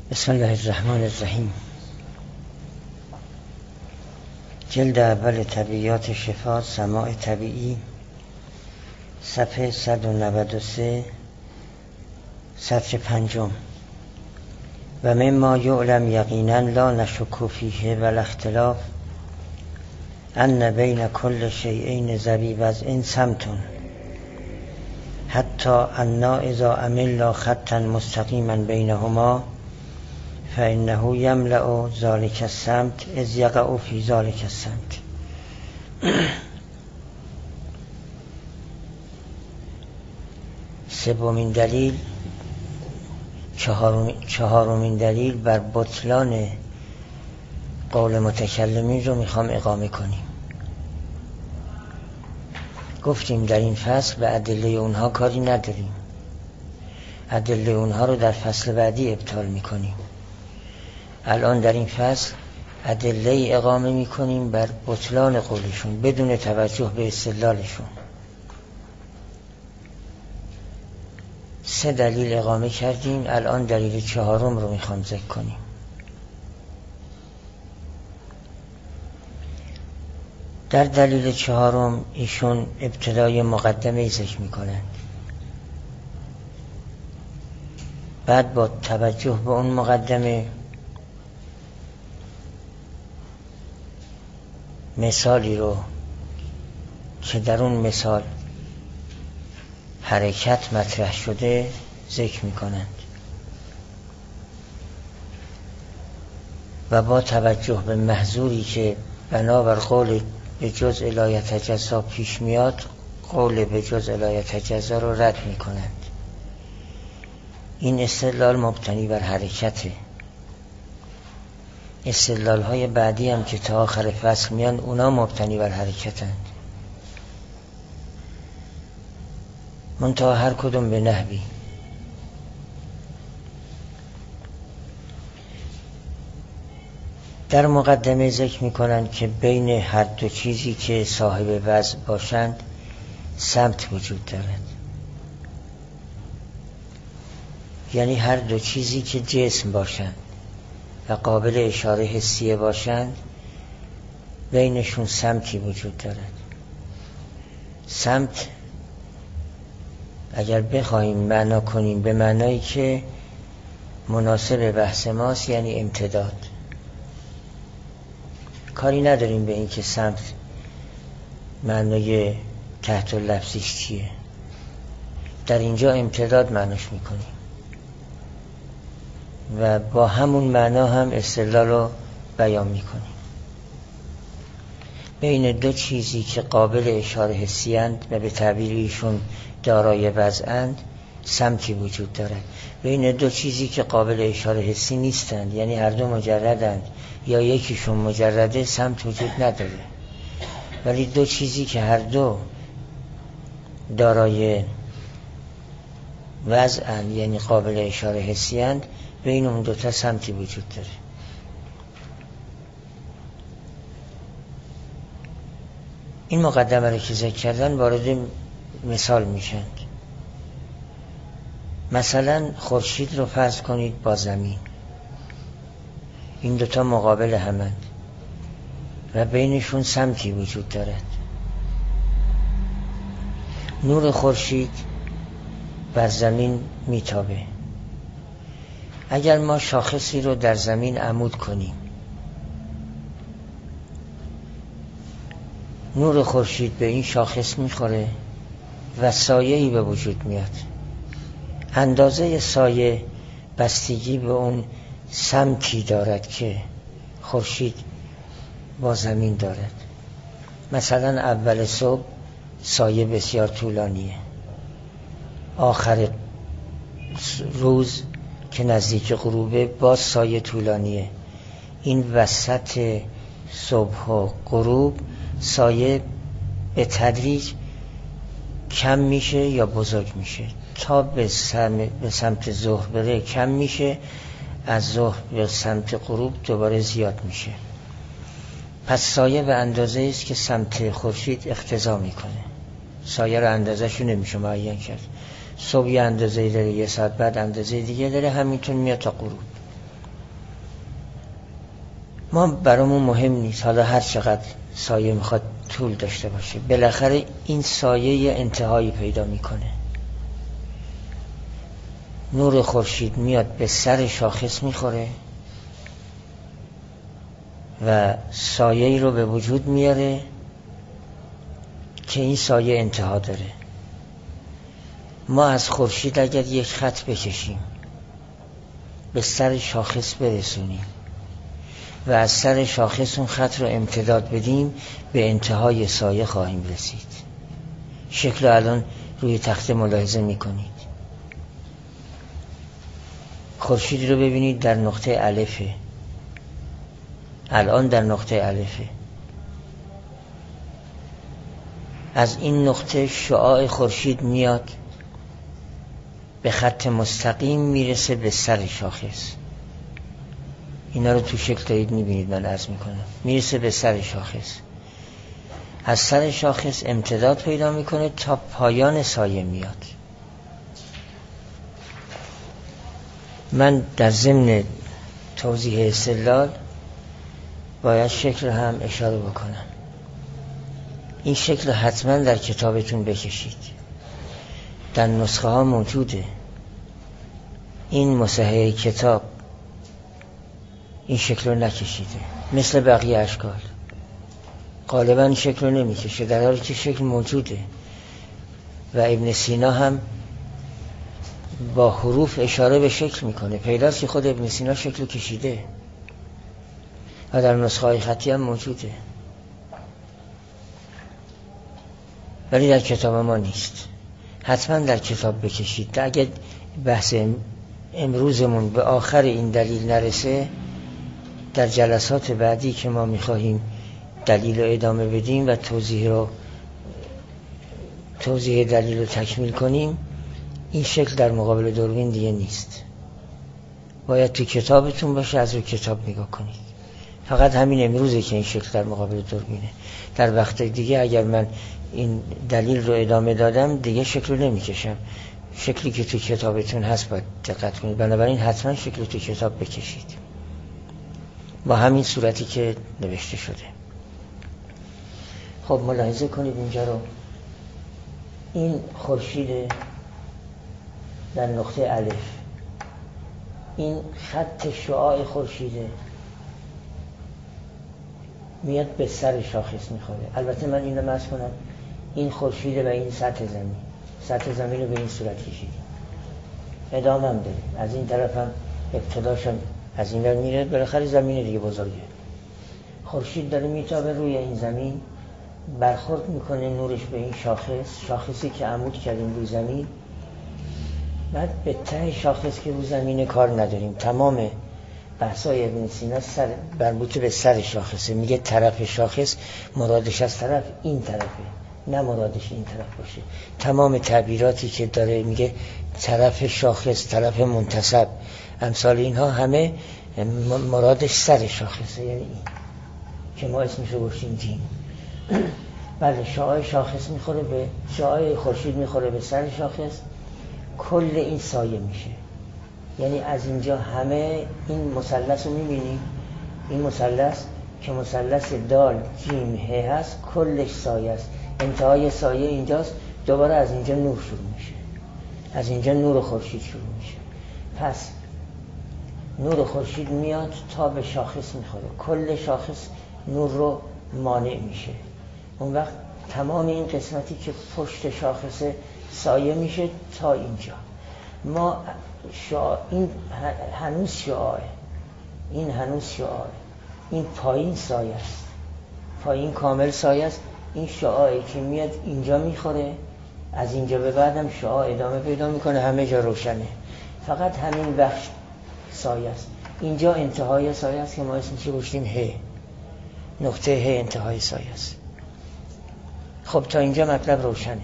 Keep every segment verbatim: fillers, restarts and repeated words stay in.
بسم الله الرحمن الرحیم. جلد اول طبیعیات شفا، سماع طبیعی، صفحه صد و نود و سه، سطر پنجم. و مما یعلم یقینا لا نشک فیه ولا اختلاف ان بین کل شیئین ذوی وضع صمت حتی انا اذا عملنا خطا مستقیما بینهما فانه یملأ ذلک الصمت اذ یقع فی ذلک الصمت. سومین دلیل، چهارمین دلیل بر بطلان قول متکلمین رو میخوام اقامه کنیم. گفتیم در این فصل به ادله اونها کاری نداریم، ادله اونها رو در فصل بعدی ابطال میکنیم. الان در این فصل ادله اقامه میکنیم بر بطلان قولشون بدون توجه به استدلالشون. سه دلیل اقامه کردیم، الان دلیل چهارم رو میخوام ذکر کنیم. در دلیل چهارم ایشون ابتدای مقدمه ذکر میکنند، بعد با توجه به اون مقدمه مثالی رو که در اون مثال حرکت مطرح شده ذکر میکنند و با توجه به محظوری که بنابر قول به جزء لا یتجزا پیش میاد، قول به جزء لا یتجزا رو رد میکنند. این استدلال مبتنی بر حرکته. استدلال های بعدی هم که تا آخر فصل میان اونا مبتنی بر حرکتند، منتها هر کدوم به نحوی. در مقدمه ذکر میکنند که بین هر دو چیزی که صاحب وضع باشند صمت وجود دارد، یعنی هر دو چیزی که جسم باشند و قابل اشاره حسیه باشند بینشون صمتی وجود دارد. صمت اگر بخواهیم معنا کنیم به معنایی که مناسب بحث ماست یعنی امتداد. کاری نداریم به این که صمت معنای تحت لفظیش چیه، در اینجا امتداد معناش میکنیم و با همون معنا هم استدلال رو بیان میکنیم. بین دو چیزی که قابل اشاره حسی اند و به تعبیر ایشون دارای وضعند صمتی وجود دارد. بین دو چیزی که قابل اشاره حسی نیستند، یعنی هر دو مجردند یا یکیشون مجرده، صمت وجود نداره. ولی دو چیزی که هر دو دارای وضعند یعنی قابل اشاره حسی اند، بین اون دوتا صمتی وجود داره. این مقدمه رو که ذکر کردن وارد مثال میشن. مثلا خورشید رو فرض کنید با زمین، این دوتا مقابل همند و بینشون صمتی وجود دارد. نور خورشید بر زمین میتابه. اگر ما شاخصی رو در زمین عمود کنیم، نور خورشید به این شاخص میخوره و سایه‌ای به وجود میاد. اندازه سایه بستگی به اون سمتی دارد که خورشید با زمین دارد. مثلا اول صبح سایه بسیار طولانیه، آخر روز که نزدیک غروبه باز سایه طولانیه. این وسط صبح و غروب سایه به تدریج کم میشه یا بزرگ میشه تا به سمت ظهر بره کم میشه، از ظهر به سمت غروب دوباره زیاد میشه. پس سایه به اندازه است که سمت خورشید اقتضا میکنه. سایه رو اندازه شو نمیشه معین کرد. صبح یه اندازه داره، یه ساعت بعد اندازه دیگه داره، همینطور میاد تا غروب. ما برامون مهم نیست حالا هر چقدر سایه میخواد طول داشته باشه، بالاخره این سایه انتهایی پیدا میکنه. نور خورشید میاد به سر شاخص میخوره و سایه‌ای رو به وجود میاره که این سایه انتها داره. ما از خورشید اگر یک خط بکشیم به سر شاخص برسونیم و از سر شاخص اون خط رو امتداد بدیم، به انتهای سایه خواهیم رسید. شکل رو الان روی تخته ملاحظه میکنید. خورشید رو ببینید در نقطه الفه، الان در نقطه الفه. از این نقطه شعاع خورشید میاد به خط مستقیم میرسه به سر شاخص. اینا رو تو شکل دارید میبینید، من عرض میکنم. میرسه به سر شاخص، از سر شاخص امتداد پیدا میکنه تا پایان سایه میاد. من در ضمن توضیح استدلال باید شکل هم اشاره بکنم. این شکل حتما در کتابتون بکشید، در نسخه ها موجوده. این مصحح کتاب این شکل رو نکشیده، مثل بقیه اشکال غالبا این شکل رو نمیکشه، در حالی که شکل موجوده. و ابن سینا هم با حروف اشاره به شکل میکنه. پیداست که خود ابن سینا شکل رو کشیده و در نسخه های خطی هم موجوده، ولی در کتاب ما نیست. حتما در کتاب بکشید. اگر بحث امروزمون به آخر این دلیل نرسه، در جلسات بعدی که ما میخواهیم دلیل رو ادامه بدیم و توضیح رو توضیح دلیل رو تکمیل کنیم، این شکل در مقابل دوربین دیگه نیست. باید تو کتابتون باشه، از رو کتاب نگاه کنید. فقط همین امروزه که این شکل در مقابل دوربینه. در وقت دیگه اگر من این دلیل رو ادامه دادم دیگه شکل رو نمیکشم. شکلی که تو کتابتون هست باید دقت کنید. بنابراین حتما شکل تو کتاب بکشید با همین صورتی که نوشته شده. خب ملاحظه کنید اینجا رو. این خورشید در نقطه الف، این خط شعاع خورشیده میاد به سر شاخص میخوره. البته من اینو مس کنم، این خورشیده و این سطح زمین. سطح زمین رو به این صورت کشیدیم، ادامه هم داریم. از این طرف هم ابتداش هم از این ور میره، بالاخره زمین دیگه بزرگه. خورشید داره میتابه روی این زمین، برخورد میکنه نورش به این شاخص، شاخصی که عمود کردیم روی زمین. بعد به ته شاخص که روی زمین کار نداریم. تمام بحثای ابن سینا سر مربوط به سر شاخصه. میگه طرف شاخص مرادش از طرف این طرفه، نه مرادش این طرف باشه. تمام تعبیراتی که داره میگه طرف شاخص، طرف منتصب، امثال اینها همه مرادش سر شاخصه، یعنی این که ما اسمش رو گفتیم دین. بله، شعاع شاخص میخوره به شعاع خورشید میخوره به سر شاخص، کل این سایه میشه. یعنی از اینجا همه این مثلث رو میبینیم، این مثلث که مثلث دال جیم ه هست، کلش سایه است. انتهای سایه اینجاست، دوباره از اینجا نور شروع میشه، از اینجا نور خورشید شروع میشه. پس نور خورشید میاد تا به شاخص میخوره، کل شاخص نور رو مانع میشه. اون وقت تمام این قسمتی که پشت شاخص سایه میشه تا اینجا. ما شعاع این هنوز شعاعه، این هنوز شعاعه، این پایین سایه است، پایین کامل سایه است. این شعاعی که میاد اینجا میخوره، از اینجا به بعدم شعاع ادامه پیدا میکنه، همه جا روشنه، فقط همین بخش سایه است. اینجا انتهای سایه است که ما اسمش گفتیم ه، نقطه ه انتهای سایه است. خب تا اینجا مطلب روشنه.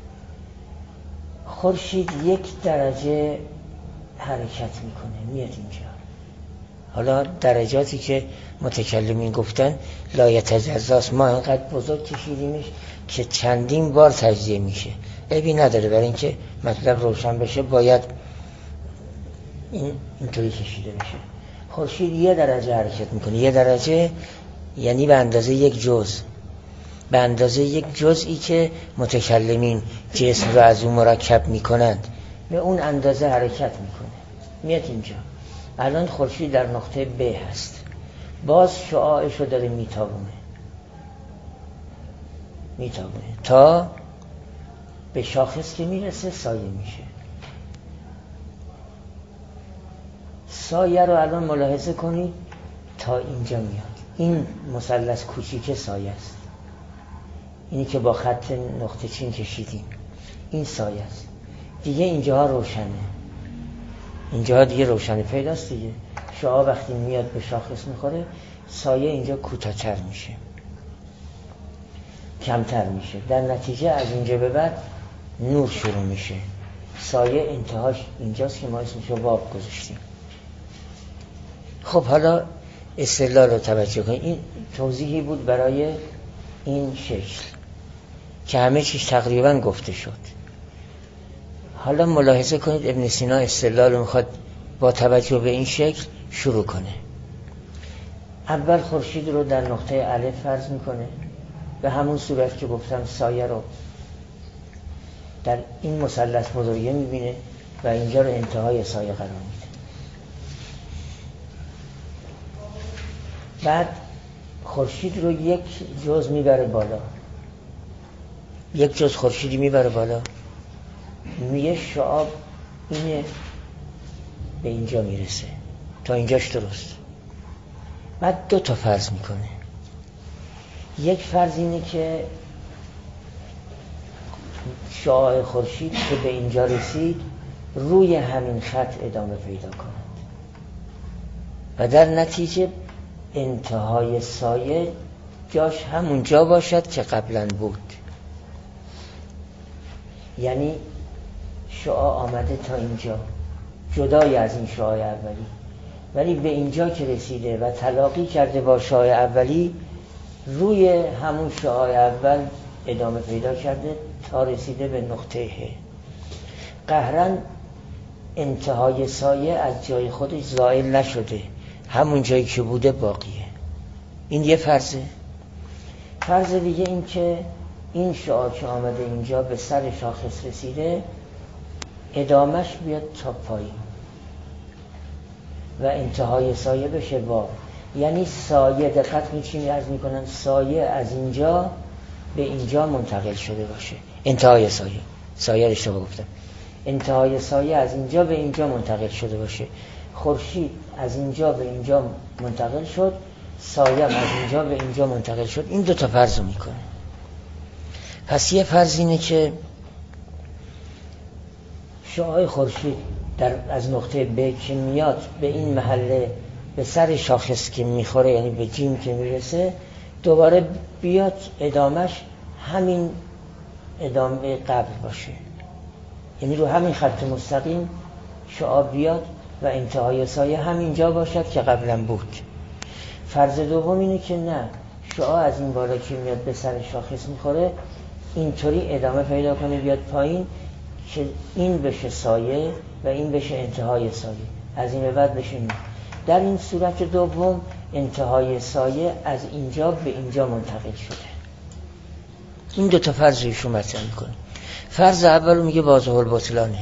خورشید یک درجه حرکت میکنه، میاد اینجا. حالا درجاتی که متکلمین گفتن لایتجزاست، ما انقدر بزرگ کشیدیمش که چندین بار تجزیه میشه، عیبی نداره. برای اینکه مطلب روشن بشه باید این اینطوری کشیده بشه. خورشید یه درجه حرکت میکنه. یه درجه یعنی به اندازه یک جز، به اندازه یک جزئی که متکلمین جسم رو از اون مرکب میکنند، به اون اندازه حرکت میکنه. میاد اینجا. الان خورشید در نقطه ب هست، باز شعاعش رو داره میتابونه میتابونه تا به شاخص که میرسه سایه میشه. سایه رو الان ملاحظه کنید تا اینجا میاد. این مثلث کوچیک سایه است، اینی که با خط نقطه چین کشیدیم، این سایه است. دیگه اینجاها روشنه، اینجاها دیگه روشنه پیداست دیگه. شعاع وقتی میاد به شاخص میخوره، سایه اینجا کوتاه‌تر میشه، کمتر میشه. در نتیجه از اینجا به بعد نور شروع میشه. سایه انتهاش اینجاست که ما اسمشو باب گذاشتیم. خب حالا استدلال رو توجه کنید. این توضیحی بود برای این شکل که همه چیز تقریبا گفته شد. حالا ملاحظه کنید ابن سینا استدلال رو میخواد با توجه به این شکل شروع کنه. اول خورشید رو در نقطه الف فرض میکنه، به همون صورت که گفتم سایه رو در این مثلث بزرگه میبینه و اینجا رو انتهای سایه قرار میده. بعد خورشید رو یک جز میبره بالا، یک جز خورشیدی میبره بالا، میگه شعاع اینه به اینجا میرسه، تا اینجاش درست. بعد دو تا فرض میکنه. یک فرض اینه که شعاع خورشید که به اینجا رسید روی همین خط ادامه پیدا کند و در نتیجه انتهای سایه جاش همون جا باشد که قبلا بود. یعنی شعاع آمده تا اینجا جدای از این شعاع اولی، ولی به اینجا که رسیده و تلاقی کرده با شعاع اولی، روی همون شعاع اول ادامه پیدا کرده تا رسیده به نقطه ه. قهرن انتهای سایه از جای خودش زائل نشده، همون جایی که بوده باقیه. این یه فرضه. فرض دیگه این که این شعاع که آمده اینجا به سر شاخص رسیده، ادامش بیاد تا پایین و انتهای سایه بشه باب. یعنی سایه، دقت می‌کنید عرض میکنن سایه از اینجا به اینجا منتقل شده باشه. انتهای سایه، سایه اشتباه گفتم، انتهای سایه از اینجا به اینجا منتقل شده باشه. خورشید از اینجا به اینجا منتقل شد، سایه از اینجا به اینجا منتقل شد. این دو تا فرض رو میکنه. پس یه فرض اینه که شعاع خورشید در از نقطه ب که میاد به این محله به سر شاخص که میخوره، یعنی به جیم که میرسه، دوباره بیاد ادامش همین ادامه قبل باشه. یعنی رو همین خط مستقیم شعاع بیاد و انتهای سایه همینجا باشد که قبلا بود. فرض دوم اینه که نه، شعاع از این بالا که میاد به سر شاخص میخوره اینطوری ادامه پیدا کنه بیاد پایین که این بشه سایه و این بشه انتهای سایه، از این به بعد بشه نور. در این صورت دوم انتهای سایه از اینجا به اینجا منتقل شده. این دو تا فرض ایشون مطرح میکنه. فرض اول میگه واضح البطلانه.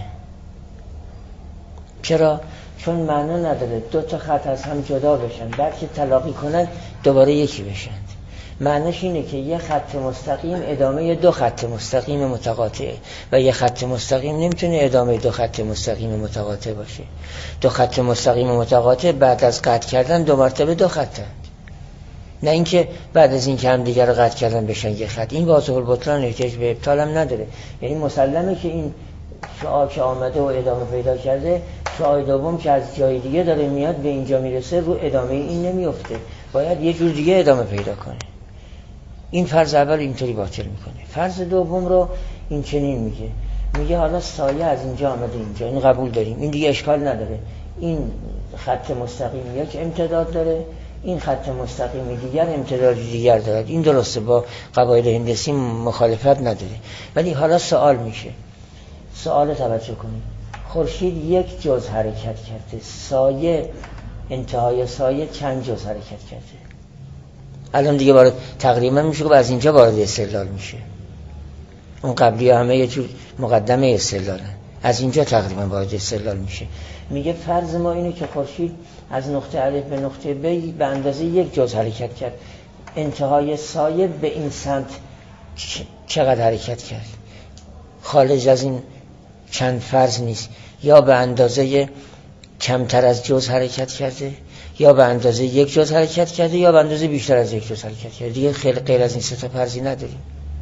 چرا؟ چون معنا نداره دو تا خط از هم جدا بشن، بعد که تلاقی کنن دوباره یکی بشن. معنیش اینه که یه خط مستقیم ادامه دو خط مستقیم متقاطعه و یه خط مستقیم نمیتونه ادامه دو خط مستقیم متقاطع باشه. دو خط مستقیم متقاطع بعد از قطع کردن دو مرتبه دو خطند، نه اینکه بعد از این که هم دیگر رو قطع کردن بشن یه خط. این واضح البطلان احتیاج به ابطال هم نداره. یعنی مسلمه که این شعاع که آمده و ادامه پیدا کرده، شعاع دوم که از جای دیگه داره میاد به اینجا میرسه، رو ادامه این نمیفته، باید یه جور دیگه ادامه پیدا کنه. این فرض اول اینطوری باطل میکنه. فرض دوم رو این چنین میگه، میگه حالا سایه از اینجا آمده اینجا، این قبول داریم، این دیگه اشکال نداره. این خط مستقیم یک امتداد داره، این خط مستقیم دیگر امتداد دیگر دارد. این درسته، با قواعد هندسی مخالفت نداره. ولی حالا سوال میشه، سوال توجه کنید، خورشید یک جز حرکت کرده، سایه انتهای سایه چند جز حرکت کرده. الان دیگه وارد تقریبا میشه که از اینجا وارد استدلال میشه. اون قبلی همه یه جور مقدمه استدلالن، از اینجا تقریبا وارد استدلال میشه. میگه فرض ما اینه که خورشید از نقطه الف به نقطه ب به اندازه یک جز حرکت کرد، انتهای سایه به این سمت چقدر حرکت کرد؟ خارج از این چند فرض نیست، یا به اندازه کمتر از جز حرکت کرده، یا به اندازه یک جز حرکت کرده، یا به اندازه بیشتر از یک جز حرکت کرده. دیگه خیلی غیر از این سه تا فرضی نداریم.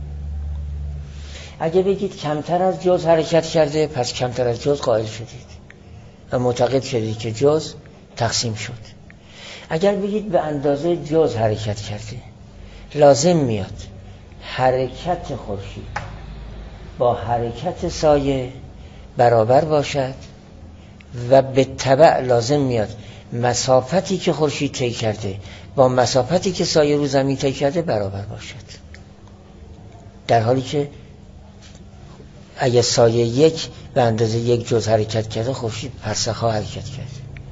اگه بگید کمتر از جز حرکت کرده، پس کمتر از جز قائل شدید و معتقد شدید که جز تقسیم شد. اگر بگید به اندازه جز حرکت کرده، لازم میاد حرکت خورشید با حرکت سایه برابر باشد و به تبع لازم میاد مسافتی که خورشید طی کرده با مسافتی که سایه رو زمین طی کرده برابر باشد. در حالی که اگه سایه یک به اندازه یک جز حرکت کرده، خورشید پرسخ‌ها حرکت کرده.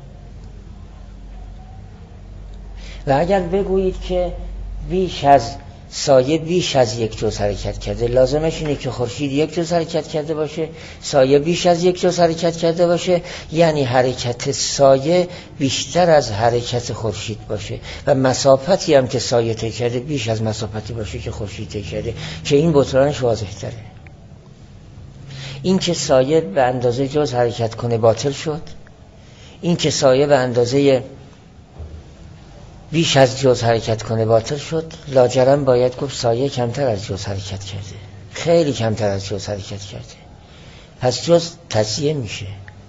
و اگر بگویید که بیش از سایه بیش از یک جز حرکت کرده، لازمش اینه که خورشید یک جز حرکت کرده باشه، سایه بیش از یک جز حرکت کرده باشه، یعنی حرکت سایه بیشتر از حرکت خورشید باشه و مسافتی هم که سایه طی کرده بیش از مسافتی باشه که خورشید طی کرده، که این بطلانش واضح تره. این که سایه به اندازه جز حرکت کنه باطل شد، این که سایه به اندازه بیش از جز حرکت کنه باطل شد. لاجرم باید گفت سایه کمتر از جز حرکت کرده، خیلی کمتر از جز حرکت کرده، پس جز تجزیه میشه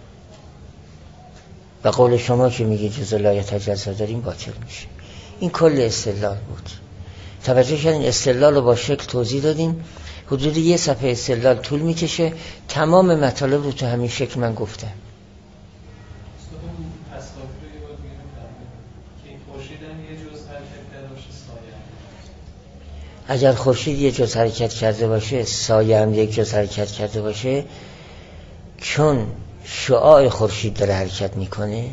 و قول شما که میگه جز لا یتجزا داریم باطل میشه. این کل استدلال بود. توجه کردین استدلال رو با شکل توضیح دادیم. حدود یه صفحه استدلال طول میکشه. تمام مطالب رو تو همین شکل من گفتم. اگر خورشید یه جز حرکت کرده باشه، سایه هم یک جز حرکت کرده باشه، چون شعاع خورشید داره حرکت میکنه،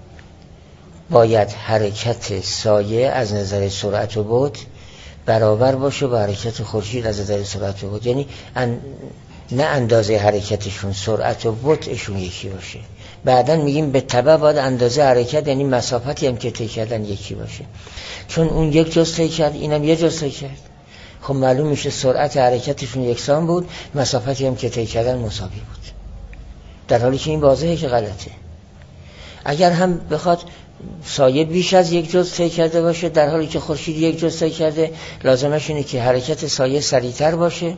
باید حرکت سایه از نظر سرعت و بعد برابر باشه با حرکت خورشید از نظر سرعت و بعد. یعنی ان... نه اندازه حرکتشون، سرعت و بعدشون یکی باشه. بعدن میگیم به تبع باید اندازه حرکت، یعنی مسافتی هم که طی کردن یکی باشه. چون اون یک جز طی کرد، اینم یک جز طی کرد، خب معلوم میشه سرعت حرکتشون یکسان بود، مسافتی هم که طی کردن مساوی بود. در حالی که این واضحه که غلطه. اگر هم بخواد سایه بیش از یک جز طی کرده باشه در حالی که خورشید یک جز طی کرده، لازمش اینه که حرکت سایه سریعتر باشه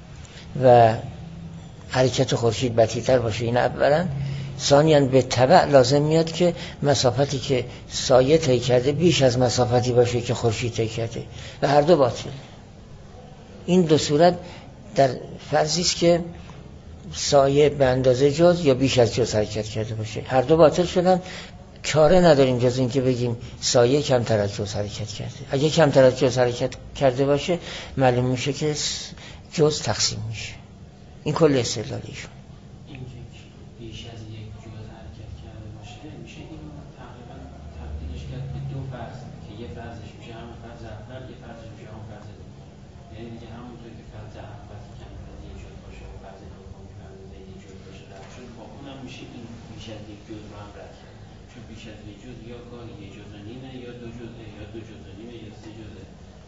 و حرکت خورشید بطی‌تر باشه. این اولا. ثانیاً به تبع لازم میاد که مسافتی که سایه طی کرده بیش از مسافتی باشه که خورشید طی کرده و هر دو باطل. این دو صورت در فرضی است که سایه به اندازه جز یا بیش از جز حرکت کرده باشه، هر دو باطل شدن. چاره نداریم جز این که بگیم سایه کمتر از جز حرکت کرده. اگه کمتر از جز حرکت کرده باشه معلوم میشه که جز تقسیم میشه. این کل استدلال ایشون. این که بیش از یک جز حرکت کرده باشه میشه این تقریبا تبدیلش کرد به دو فرض که یه فرضش میشه همون فرض اول، یه فرضش میشه همون فرض دوم. یعنی دیگه همونطور که فرض اول کمتر از یک جز باشه و فرض دوم که اندازه یک جز باشه رد شد، با اونم میشه این بیش از یک جز رو هم رد کرد. چون بیش از یک جز یا گاهی یک جز و نیمه یا دو جزه یا دو جز و نیمه یا سه جزه.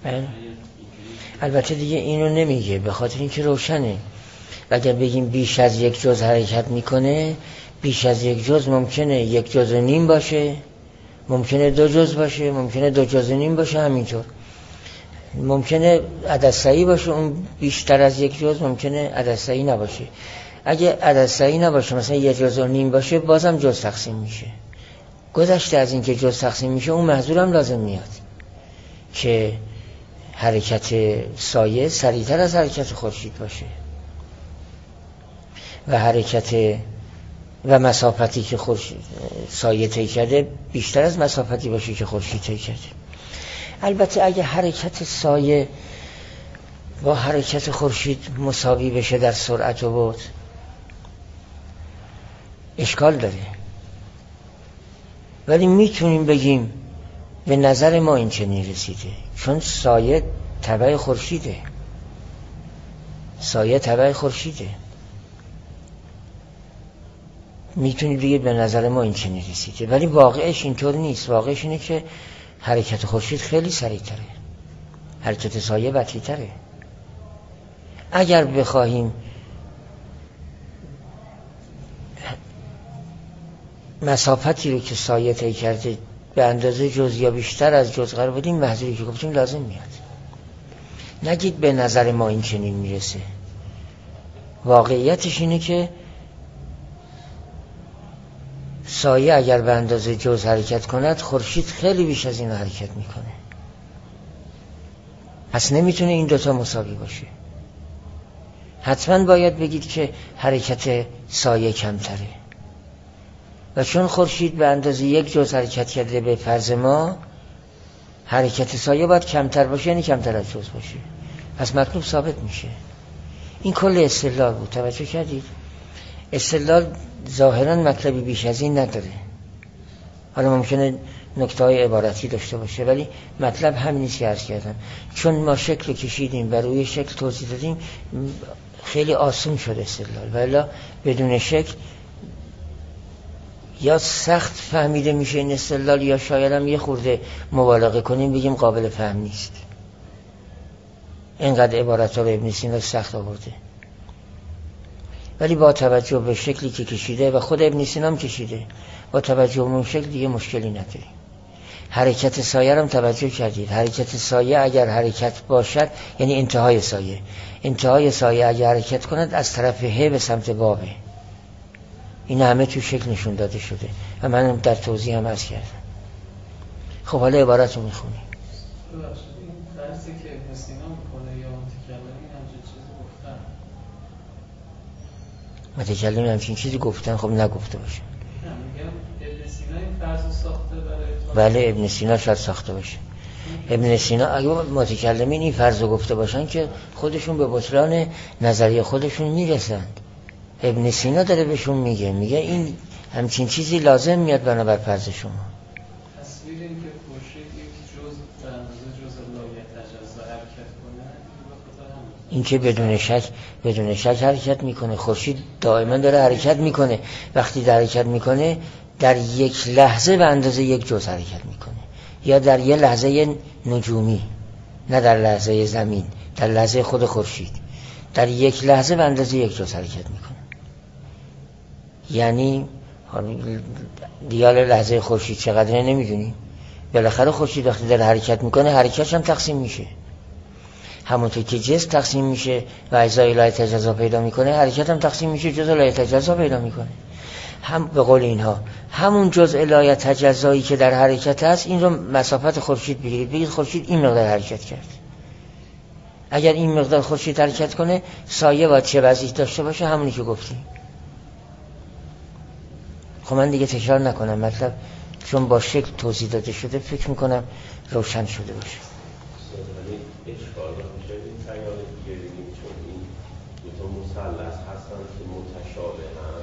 البته دیگه اینو نمیگه به خاطر اینکه روشنه. اگر بگیم بیش از یک جز حرکت میکنه، بیش از یک جز ممکنه یک جز و نیم باشه، ممکنه دو جز باشه، ممکنه دو جز و نیم باشه، همینطور ممکنه عدد صحیح باشه، اون بیشتر از یک جز ممکنه عدد صحیح نباشه. اگه عدد صحیح نباشه مثلا یک جز و نیم باشه، بازم جز تقسیم میشه. گذشته از این که جز تقسیم میشه، اون محضور هم لازم میاد که حرکت سایه سریعتر از حرکت خورشید باشه و حرکت و مسافتی که خورشید سایه طی کرده بیشتر از مسافتی باشه که خورشید طی کرده. البته اگه حرکت سایه با حرکت خورشید مساوی بشه در سرعت و بعد، اشکال داره ولی میتونیم بگیم به نظر ما این چنین رسیده، چون سایه تبع خورشیده، سایه تبع خورشیده. میتونید بگید به نظر ما این چنین رسیده، ولی واقعش اینطور نیست. واقعش اینه که حرکت خورشید خیلی سریع‌تره، حرکت سایه بطی‌تره. اگر بخواهیم مسافتی رو که سایه طی کرده به اندازه جز یا بیشتر از جز قرار بدیم، محضوری که گفتیم لازم میاد. نگید به نظر ما این چنین میرسه. واقعیتش اینه که سایه اگر به اندازه جز حرکت کند، خورشید خیلی بیش از این حرکت میکنه. پس نمیتونه این دوتا مساوی باشه. حتما باید بگید که حرکت سایه کمتره، و چون خورشید به اندازه یک جز حرکت کرده به فرض ما، حرکت سایه باید کمتر باشه، یعنی کمتر از جز باشه. پس مطلوب ثابت میشه. این کل استدلال بود. توجه کردید؟ استدلال ظاهرا مطلبی بیش از این نداره. حالا ممکنه نکته‌های عبارتی داشته باشه، ولی مطلب همین نیست که عرض کردم. چون ما شکل کشیدیم و روی شکل توضیح دادیم، خیلی آسون شد استدلال، ولی بدون شکل یا سخت فهمیده میشه این استدلال، یا شاید هم یه خورده مبالغه کنیم بگیم قابل فهم نیست. اینقدر عبارت‌ها رو ابن سینا سخت آورده، ولی با توجه به شکلی که کشیده و خود ابن سینا هم کشیده، با توجه به اون شکل دیگه مشکلی نداره. حرکت سایه هم توجه کردید. حرکت سایه اگر حرکت باشد، یعنی انتهای سایه انتهای سایه اگر حرکت کند، از طرف ه به سمت بابه. این همه تو شکل نشون داده شده و من در توضیح هم عرض کردم. خب حالا عبارت رو میخونیم. این درسی که ابن سینا میکنه یا متکلمی همچین چیزی گفتن؟ متکلمی همچین چیزی گفتن؟ خب نگفته باشه. نه میگم ابن سینا این فرض ساخته برای بله ابن سینا شاید ساخته باشه. ابن سینا اگه متکلمین این فرض رو گفته باشن که خودشون به بطلان نظریه خودشون میرسند. ابن سینا داره بهشون میگه میگه این همچین چیزی لازم میاد بنابر فرض شما. تصویر این که خورشید یک جزء به اندازه جزء لایه تجزا حرکت کنه، این که بدون شک بدون شک حرکت میکنه. خورشید دائما داره حرکت میکنه. وقتی در حرکت میکنه در یک لحظه به اندازه یک جزء حرکت میکنه، یا در یک لحظه نجومی، نه در لحظه زمین، در لحظه خود خورشید در یک لحظه به اندازه یک جزء حرکت میکنه. یعنی دیال لحظه خورشید چقدره نمیدونی. بالاخره خورشید وقتی داره حرکت میکنه، حرکتش هم تقسیم میشه. همونطور که جسم تقسیم میشه و اجزای لایه تجزا پیدا میکنه، حرکت هم تقسیم میشه، جزء لایه تجزا پیدا میکنه. هم به قول اینها همون جزء لایه تجزایی که در حرکت هست، این رو مسافت خورشید بگیرید، بگید خورشید این مقدار حرکت کرد. اگر این مقدار خورشید حرکت کنه، سایه باید چه وضعی داشته باشه؟ همونی که گفتیم. خب من دیگه تکرار نکنم مطلب، چون با شکل توضیح داده شده فکر میکنم روشن شده باشه. اشکال میشه این خیال دیگه بگیم، چون این دو تا مثلث هستن که متشابهن.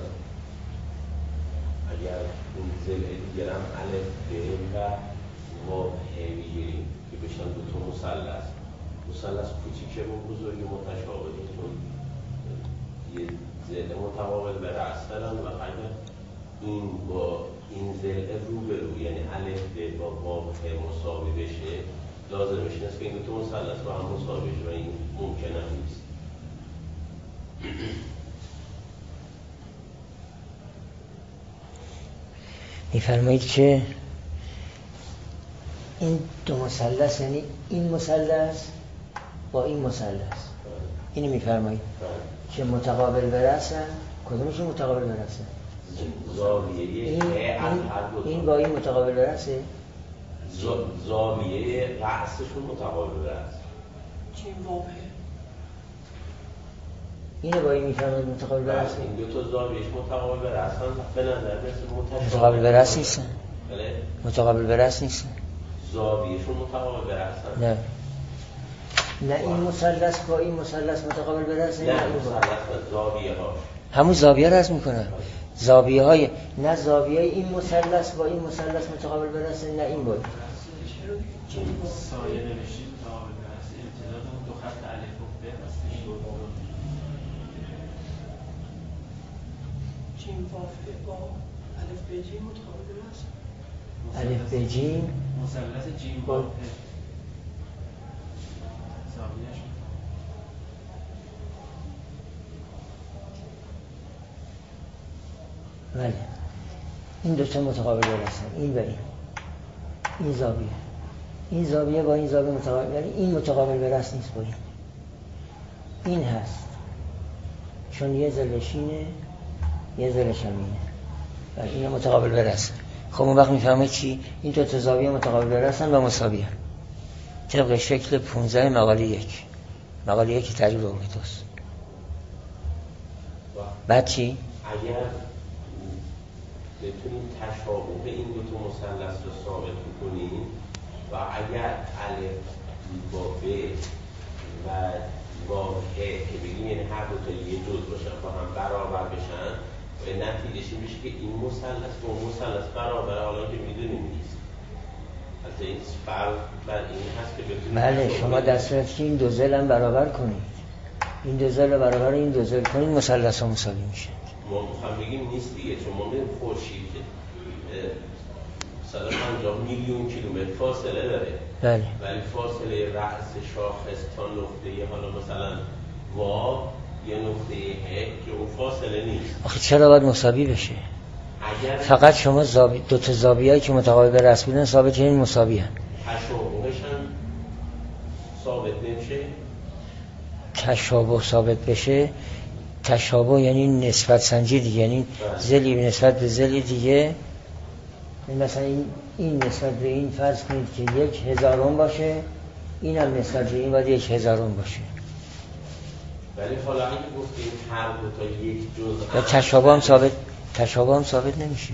اگر اون ضلع دیگر هم الف ب و واو ه بگیریم که بشن دو تا مثلث مثلث کوچیکه و بزرگ متشابهه، چون یه ضلع متقابل به رأس دارن و اگر این با این ضلع رو به رو، یعنی الف ب با واو ه مساوی بشه، لازمش نیست که این دو تا مثلث با هم مساوی بشه و این ممکن هم نیست. میفرمایید که این دو مثلث، یعنی این مثلث با این مثلث، اینو میفرمایید که متقابل برسن. کدومشون متقابل برسن؟ زاویه این, این, این با این متقابل برسه؟ زاویه رأسشون متقابل برس. چین واقعه اینو با این میفرمایید متقابل برسه؟ این دو تا زاویهش متقابل برسن به نظر مثل متقابل برس نیستن. بله؟ متقابل برس نیستن. زاویهشون متقابل برسن. نه نه این مثلث با این مثلث متقابل برسه. نه مثلث زاویه ها همون زاویه رو عرض میکنم. زاویه های نه زاویه این مثلث با این مثلث متقابل برسه، نه این بود. سایه نوشتیم متقابل برسه، امتداد اون دو خط الف و ب هستش. جیم واف با الف ب جیم متقابل برسه. الف ب جیم مثلث جیم واف زاویه‌اش بله این دو تا متقابل برسن، این و این، این زاویه این زاویه با این زاویه متقابل، ولی این متقابل برس نیست با این. این هست چون یه زلشینه یه زلش هم اینه، ولی این متقابل برسن. خب اون وقت میفهمه چی؟ این دو تا زاویه متقابل برسن و مساوی هم. طبق شکل پونزده مقاله یک، مقاله یک تعریف اولیتوس. بعد چی؟ اگر بتونیم تشابه این دو تا مثلث رو ثابت بکنیم و اگر الف با ب و با ه که بگیم یعنی هر دو تا یه جز باشن با هم برابر بشن و نتیجهش این بشه که این مثلث با مثلث برابر، حالا که میدونیم نیست. حتی این فرق بر این هست که بتونیم بله شما در صورتی که این دو ضلع هم برابر کنید، این دو ضلع برابر این دو ضلع کنید، مثلث ها مساوی میشه. ما میخوام بگیم نیست دیگه، چون ما بگیم خورشید که صد و پنجاه میلیون کیلومتر فاصله داره. بله. ولی فاصله رأس شاخص تا نقطه حالا مثلا وا یه نقطه ه که اون فاصله نیست. آخه چرا باید مساوی بشه؟ اگر فقط شما زاویه دو تا زاویه‌ای که متقابل برس بودن ثابت این مساوی هستند. تشابهش هم ثابت نمیشه. تشابه ثابت بشه، تشابه یعنی نسبت سنجی دیگه، یعنی ضلعی نسبت به ضلع دیگه. مثلا این این نسبت به این فرض کنید که یک هزارم باشه، این هم نسبت به این باید یک هزارم باشه. ولی حالا اگه گفتیم هر دو تا یک جزء یا تشابه هم ثابت تشابه هم ثابت نمیشه.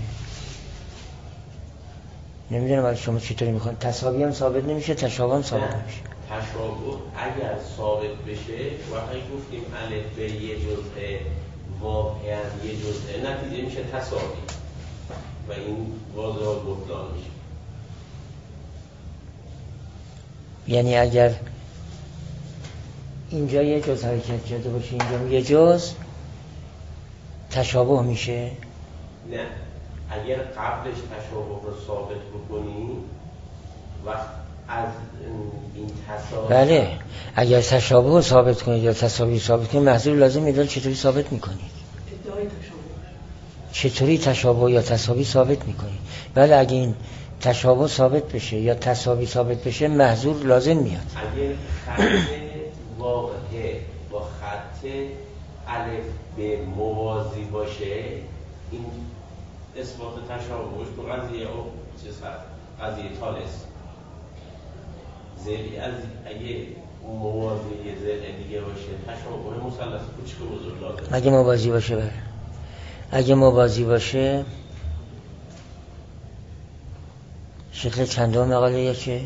نمیدونم ولی شما چطوری میخواین؟ تساوی هم ثابت نمیشه، تشابه هم ثابت نمیشه. تشابه اگر ثابت بشه وقتی گفتیم الف به یه جزء واو هم یه جزء، نتیجه میشه تساوی و این واضح بطلان میشه. یعنی اگر اینجا یه جز حرکت کرده باشه اینجا یه جز، تشابه میشه؟ نه، اگر قبلش تشابه رو ثابت بکنیم وقت از این تساوی، بله اگر تشابه رو ثابت کنید یا تساوی ثابت کنید، محضور لازم میدونید چطوری ثابت میکنید، ادعای تشابه چطوری تشابه یا تساوی ثابت میکنید. بله اگه این تشابه ثابت بشه یا تساوی ثابت بشه، محضور لازم میاد. اگر خط واقعه با خط الف به موازی باشه، این اثبات تشابهش تو قضیه او چیز هست، قضیه تالس. زلی از اگه موازی یه زل دیگه باشه، تشابه مثلث کوچیک و بزرگ لازم. اگه موازی باشه بله. اگه موازی باشه شکل چندم مقاله یکه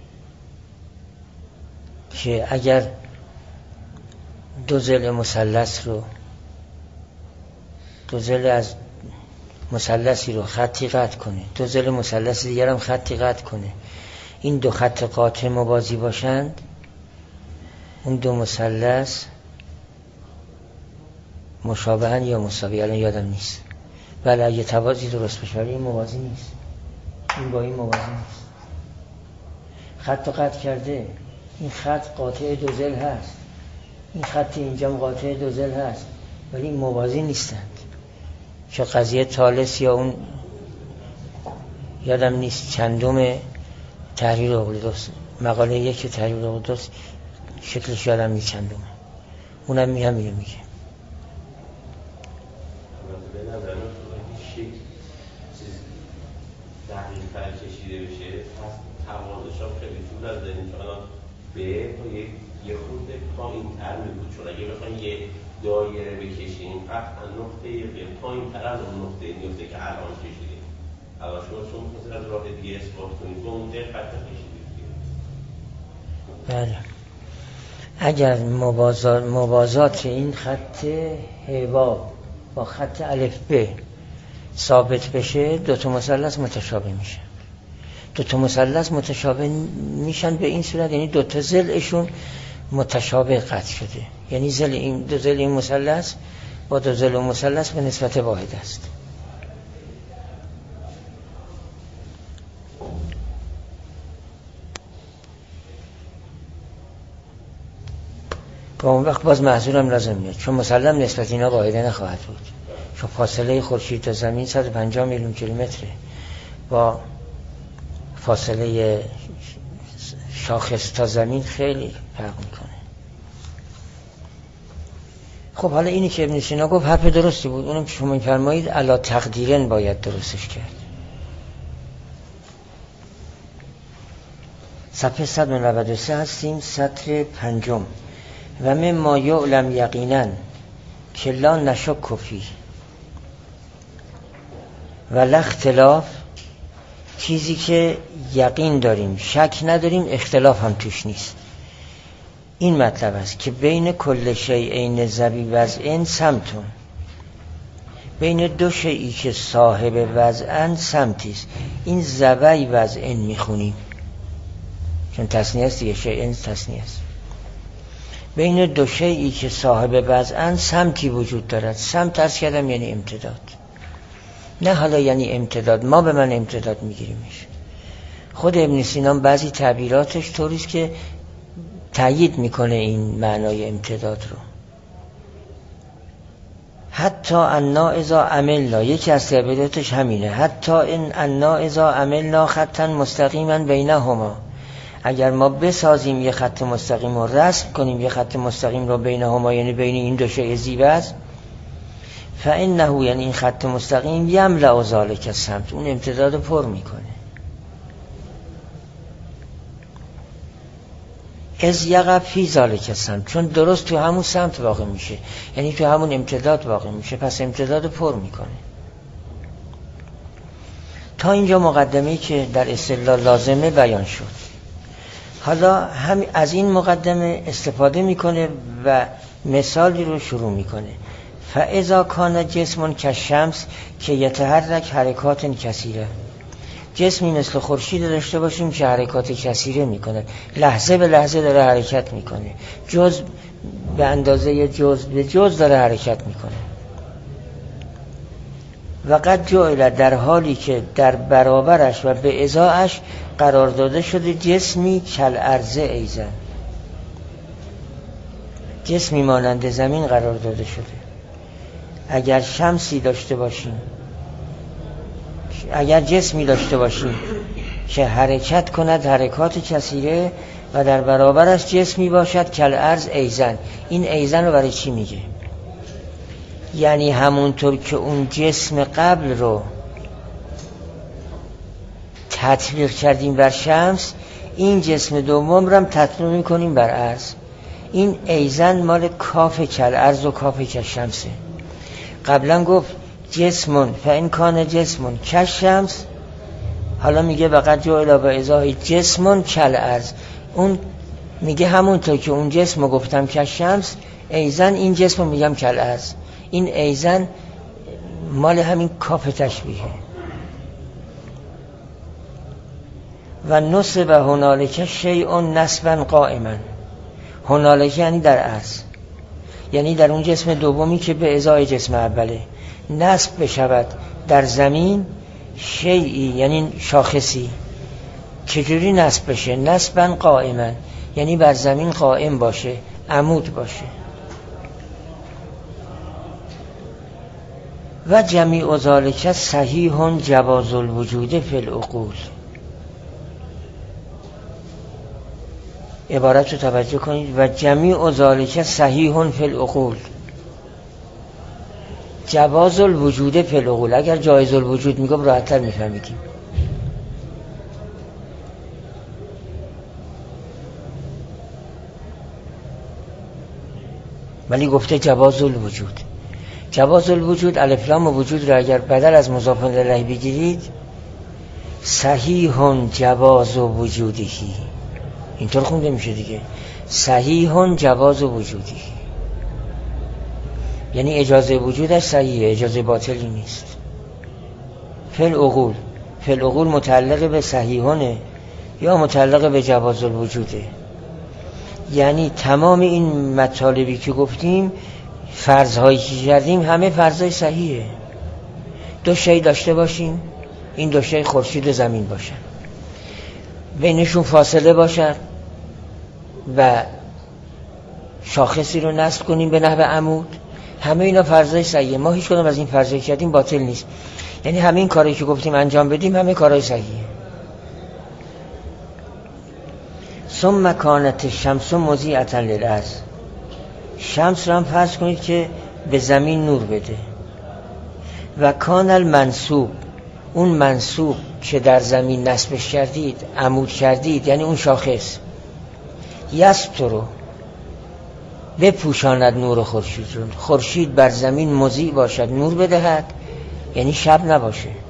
که اگر دو ضلع مثلث رو دو ضلع از مثلثی رو خطی قطع کنه، دو ضلع مثلث دیگر هم خطی قطع کنه، این دو خط قاطع موازی باشند، اون دو مثلث مشابهن یا مساوی، الان یادم نیست. ولی اگه توازی درست بشه، این موازی نیست، این با این موازی نیست. خط قطع کرده، این خط قاطع دو ضلع هست، این خط اینجا قاطع دو ضلع هست، ولی این موازی نیستند. چه قضیه تالس یا اون یادم نیست چندم تحریر اقلیدس، مقاله یک تحریر اقلیدس شکلش یادم نیست چندمه، اونم می همینو میگه. به نظر من شکل چیز دقیق تر کشیده بشه، پس توازش هم خیلی جور از داریم که الان به یه خورده پایین تر می بود، چون اگه بخوایم یه دایره بکشیم قطعا نقطه پایین تر از اون نقطه میفته که الان کشیدیم. الان شما چون میخواستید از راه دیگه اثبات کنید با اون دقت کشیدید. بله اگر موازات, موازات این خط هوا با خط الف ب ثابت بشه دو تا مثلث متشابه میشن. دو تا مثلث متشابه میشن به این صورت، یعنی دو تا ضلعشون متشابه قطع شده، یعنی ضلع این دو ضلع این مثلث با دو ضلع مثلث به نسبت واحد است. با اون وقت باز محصولم لازم میاد، چون مسلم نسبت اینا واحده نخواهد بود، چون فاصله خورشید تا زمین صد و پنجاه میلیون کیلومتره با فاصله شاخص تا زمین خیلی فرق میکنه. خب حالا اینی که ابن سینا گفت حرف درستی بود، اونم که شما میفرمایید علا تقدیرن باید درستش کرد. صفحه صد و نود و سه هستیم، سطر پنجم. و مما یعلم یقینا که لا نشک فیه و لا اختلاف، چیزی که یقین داریم شک نداریم اختلاف هم توش نیست، این مطلب است که بین کل شیئین ذوی وضعین سمتون، بین دو شیئی که صاحب وضعن سمتی است. این ذوی وضعین میخونیم چون تثنیه است دیگه، شیئین تثنیه است. بین دو شیئی که صاحب وضعن سمتی وجود دارد. سمت عرض کردم یعنی امتداد، نه حالا یعنی امتداد ما به من امتداد میگیریمش. خود ابن سینا بعضی تعبیراتش طوریست که تأیید میکنه این معنای امتداد رو. حتی انا اذا عملنا، یکی از تعبیراتش همینه، حتی ان انا اذا عملنا خطا مستقیما بینهما، اگر ما بسازیم یه خط مستقیم رو رسم کنیم، یه خط مستقیم رو بینهما یعنی بین این دو شیء زیباست، فانه یعنی این خط مستقیم یملأ ذلک السمت، اون امتداد رو پر میکنه. از یقع فی ذلک السمت، چون درست تو همون سمت واقع میشه، یعنی تو همون امتداد واقع میشه، پس امتداد رو پر میکنه. تا اینجا مقدمه‌ای که در استدلال لازمه بیان شد. حالا هم از این مقدمه استفاده میکنه و مثالی رو شروع میکنه. فاذا کان جسم کالشمس که یتحرک حرکات کثیره، جسمی مثل خورشید داشته باشیم که حرکات کثیره میکنه، لحظه به لحظه داره حرکت میکنه، جز به اندازه جز به جز داره حرکت میکنه. و قد جعل، در حالی که در برابرش و به ازاش قرار داده شده جسمی کالارض ایزن، جسمی مانند زمین قرار داده شده. اگر شمسی داشته باشیم، اگر جسمی داشته باشیم که حرکت کند حرکات کثیره و در برابرش جسمی باشد کالارض ایزن، این ایزن رو برای چی میگه؟ یعنی همونطور که اون جسم قبل رو تطبیق کردیم بر شمس، این جسم دوم رو هم تطبیق میکنیم بر ارض. این ایزن مال کاف کالارض و کاف کالشمسه. قبلا گفت جسمون فإن کان جسمون کالشمس، حالا میگه وقد جعل بإزاء جسمون کالارض، اون میگه همونطور که اون جسم رو گفتم کالشمس، ایزن این جسم رو میگم کالارض. این ایزن مال همین کاف تشبیهه. و نصب هنالک شیء نصبا قائما، هنالک یعنی در ارض، یعنی در اون جسم دومی که به ازای جسم اوله نصب بشود در زمین شیئی یعنی شاخصی. چجوری نصب بشه؟ نصبا قائما یعنی بر زمین قائم باشه، عمود باشه. و جمیع ذالک صحیح جواز الوجود فی العقول. عبارت رو توجه کنید. و جمیع ذالک صحیح فی العقول، جواز الوجود فی العقول. اگر جایز الوجود میگم راحت‌تر میفهمیدیم. ولی گفته جواز الوجود. جواز الوجود الف لام وجود را اگر بدل از مضاف الیه بگیرید، صحیح جواز وجودی، اینطور خونده میشه دیگه. صحیح جواز وجودی یعنی اجازه وجودش صحیحه، اجازه باطلی نیست. فل عقول فل عقول متعلق به صحیحانه یا متعلق به جواز الوجوده. یعنی تمام این مطالبی که گفتیم، فرض‌هایی که کردیم، همه فرض‌های صحیحه. دو شی داشته باشیم، این دو شی خورشید و زمین باشن، بینشون فاصله باشد و شاخصی رو نصب کنیم به نحو عمود، همه اینا فرض‌های صحیحه. ما هیچ کدوم از این فرض‌هایی که کردیم باطل نیست. یعنی همه این کارهایی که گفتیم انجام بدیم همه کارهای صحیحه. ثم کانت الشمس مضیئة للارض، شمس رو هم فرض کنید که به زمین نور بده. و کان المنصوب، اون منصوب که در زمین نصبش کردید، عمود کردید، یعنی اون شاخص، یستر رو بپوشاند نور خورشید رو، خورشید بر زمین مضیء باشد، نور بدهد، یعنی شب نباشه.